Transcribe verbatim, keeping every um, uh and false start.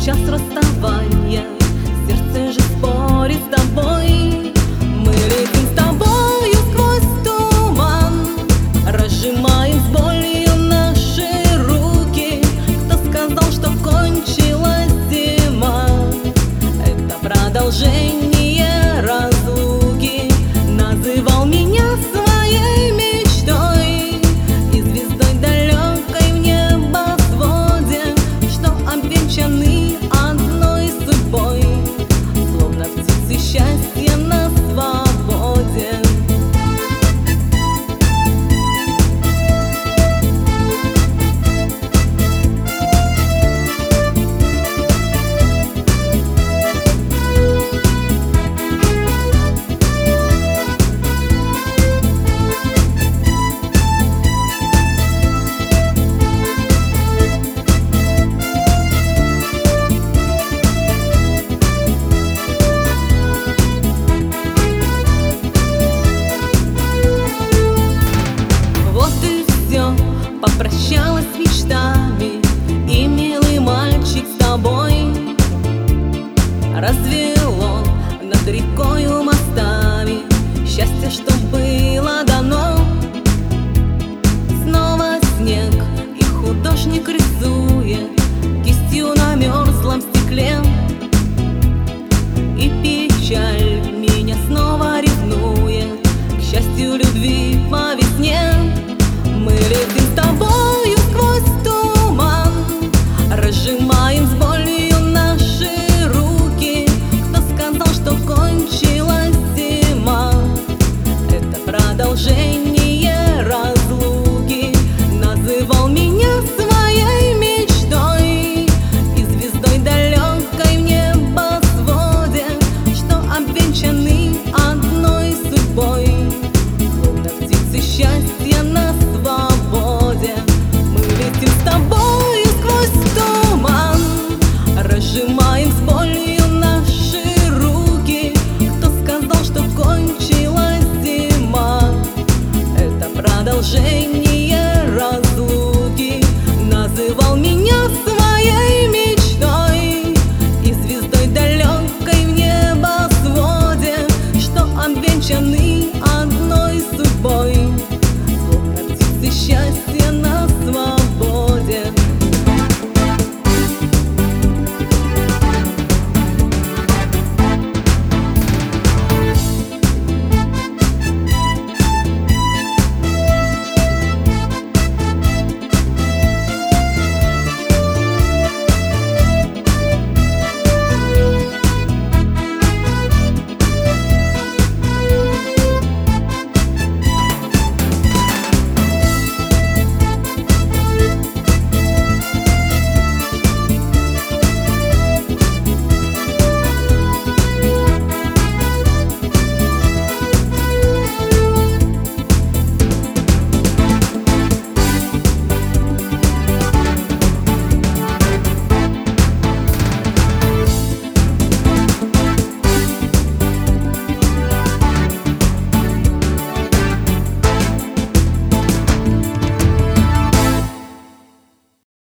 час расставания, сердце же спорит с тобой. Мы летим с тобою сквозь туман, разжимаем с болью наши руки. Кто сказал, что кончилась зима? Это продолжение разлуки. Называл меня своей мечтой и звездой далекой в небосводе, что обвенчаны одной судьбой, словно птицы счастья на свободе. Попрощалась с мечтами, и милый мальчик с тобой. Разве